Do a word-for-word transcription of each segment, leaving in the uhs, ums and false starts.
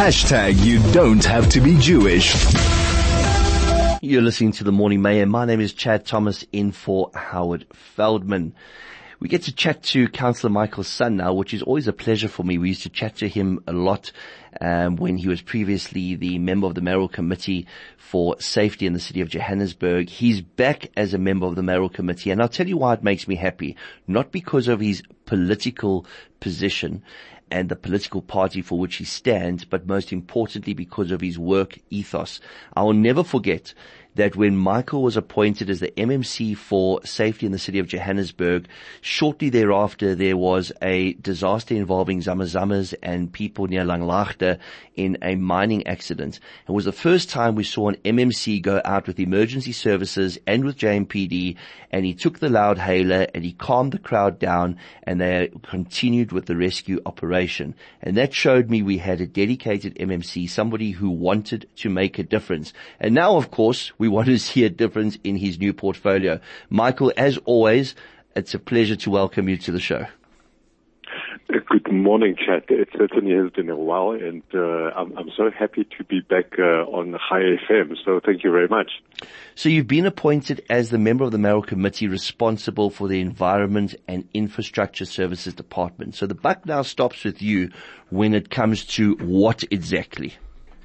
Hashtag you don't have to be Jewish. You're listening to The Morning Mayhem. My name is Chad Thomas, in for Howard Feldman. We get to chat to Councillor Michael Son now, which is always a pleasure for me. We used to chat to him a lot um, when he was previously the member of the Mayoral Committee for Safety in the City of Johannesburg. He's back as a member of the Mayoral Committee, and I'll tell you why it makes me happy. Not because of his political position and the political party for which he stands, but most importantly because of his work ethos. I will never forget that when Michael was appointed as the M M C for Safety in the City of Johannesburg, shortly thereafter there was a disaster involving Zamazamas and people near Langlaagte in a mining accident. It was the first time we saw an M M C go out with emergency services and with J M P D, and he took the loud hailer and he calmed the crowd down, and they continued with the rescue operation. And that showed me we had a dedicated M M C, somebody who wanted to make a difference. And now, of course, we want to see a difference in his new portfolio. Michael, as always, it's a pleasure to welcome you to the show. Good morning, Chad. It certainly has been a while, and uh, I'm, I'm so happy to be back uh, on High F M, so thank you very much. So you've been appointed as the member of the Mayoral Committee responsible for the Environment and Infrastructure Services Department. So the buck now stops with you when it comes to what exactly?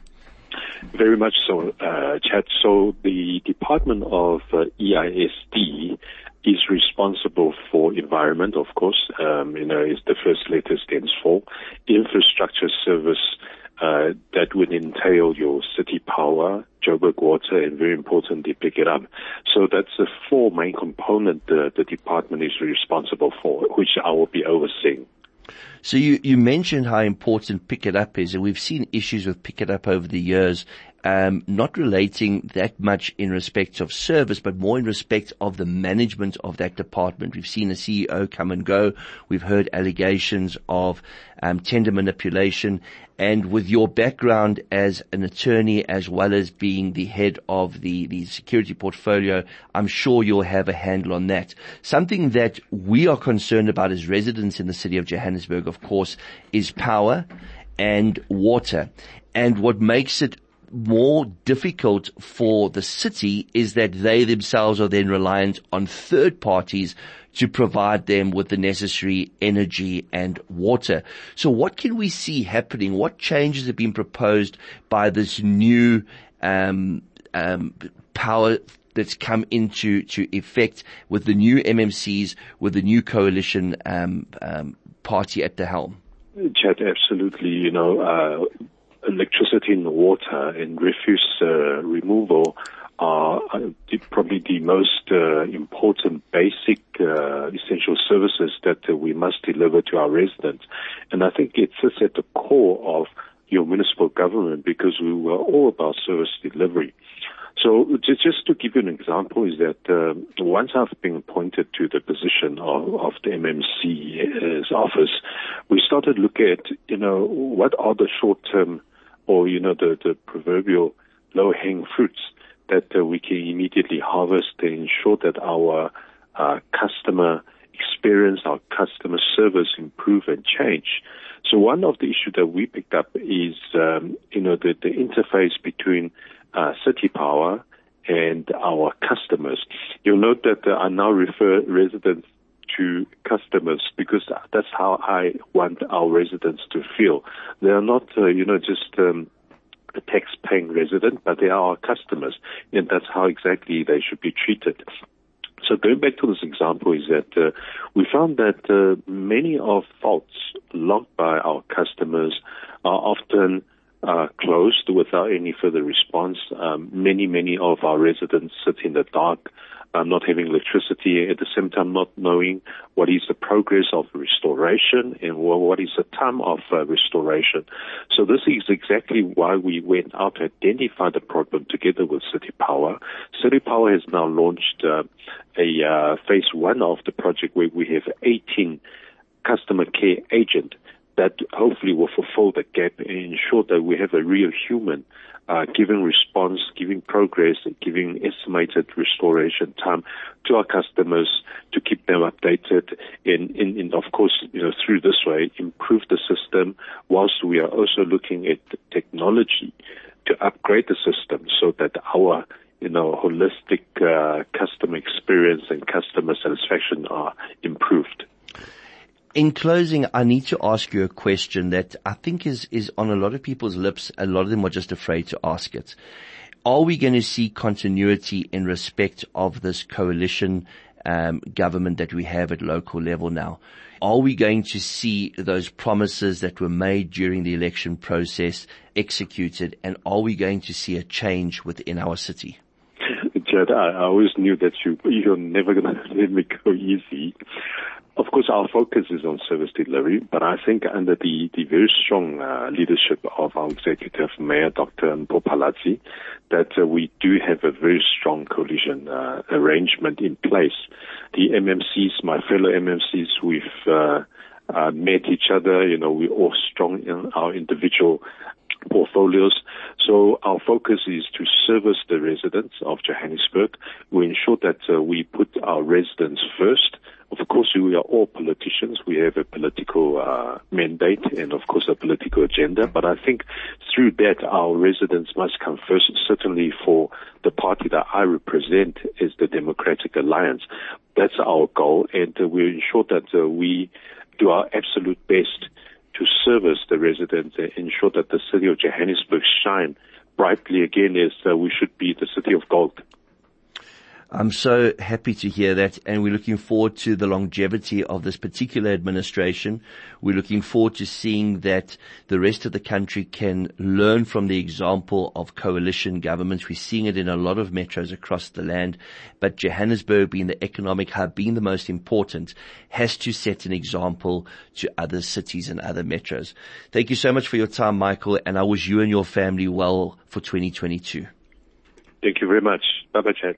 Very much so, uh, Chad. So the Department of uh, E I S D is responsible for environment, of course. Um, you know, is the first letter stands for infrastructure service. Uh, that would entail your city power, Joburg Water, and very importantly, pick it up. So that's the four main component the, the department is responsible for, which I will be overseeing. So you, you mentioned how important Pick It Up is, and we've seen issues with Pick It Up over the years, um, not relating that much in respect of service, but more in respect of the management of that department. We've seen a C E O come and go. We've heard allegations of um, tender manipulation. And with your background as an attorney as well as being the head of the, the security portfolio, I'm sure you'll have a handle on that. Something that we are concerned about as residents in the city of Johannesburg, of course, is power and water. And what makes it more difficult for the city is that they themselves are then reliant on third parties to provide them with the necessary energy and water. So what can we see happening? What changes have been proposed by this new um, um, power that's come into to effect with the new M M Cs, with the new coalition um, um, party at the helm? Chad, absolutely. You know, uh, electricity and water and refuse uh, removal are uh, probably the most uh, important basic uh, essential services that uh, we must deliver to our residents. And I think it sits at the core of your municipal government because we were all about service delivery. So just, just to give you an example is that uh, once I've been appointed to the position of, of the M M C's office, we started looking at, you know, what are the short-term or, you know, the, the proverbial low-hanging fruits that uh, we can immediately harvest and ensure that our uh, customer experience, our customer service improve and change. So one of the issues that we picked up is, um, you know, the, the interface between uh, city power and our customers. You'll note that uh, I now refer residents to customers because that's how I want our residents to feel. They are not, uh, you know, just um, a tax-paying resident, but they are our customers, and that's how exactly they should be treated. So going back to this example is that uh, we found that uh, many of faults logged by our customers are often uh, closed without any further response. Um, many, many of our residents sit in the dark, Uh, not having electricity, at the same time not knowing what is the progress of restoration and what is the time of uh, restoration. So this is exactly why we went out to identify the problem together with City Power. City Power has now launched uh, a uh, phase one of the project where we have eighteen customer care agents that hopefully will fulfill the gap and ensure that we have a real human uh, giving response, giving progress, and giving estimated restoration time to our customers to keep them updated and, and, and of course, you know, through this way, improve the system whilst we are also looking at technology to upgrade the system so that our, you know, holistic uh, customer experience and customer satisfaction are improved. In closing, I need to ask you a question that I think is, is on a lot of people's lips. A lot of them are just afraid to ask it. Are we going to see continuity in respect of this coalition um, government that we have at local level now? Are we going to see those promises that were made during the election process executed, and are we going to see a change within our city? Jed, I, I always knew that you, you're never going to let me go easy. Of course, our focus is on service delivery, but I think under the, the very strong uh, leadership of our executive mayor, Doctor Mpho Phalatse, that uh, we do have a very strong coalition uh, arrangement in place. The M M Cs, my fellow M M Cs, we've uh, uh, met each other. You know, we're all strong in our individual portfolios. So our focus is to service the residents of Johannesburg. We ensure that uh, we put our residents first. Of course, we are all politicians. We have a political uh, mandate and, of course, a political agenda. But I think through that, our residents must come first. Certainly for the party that I represent is the Democratic Alliance. That's our goal, and uh, we ensure that uh, we do our absolute best to service the residents and ensure that the city of Johannesburg shine brightly again as uh, we should be the city of gold. I'm so happy to hear that, and we're looking forward to the longevity of this particular administration. We're looking forward to seeing that the rest of the country can learn from the example of coalition governments. We're seeing it in a lot of metros across the land, but Johannesburg, being the economic hub, being the most important, has to set an example to other cities and other metros. Thank you so much for your time, Michael, and I wish you and your family well for twenty twenty-two. Thank you very much. Bye-bye, Chad.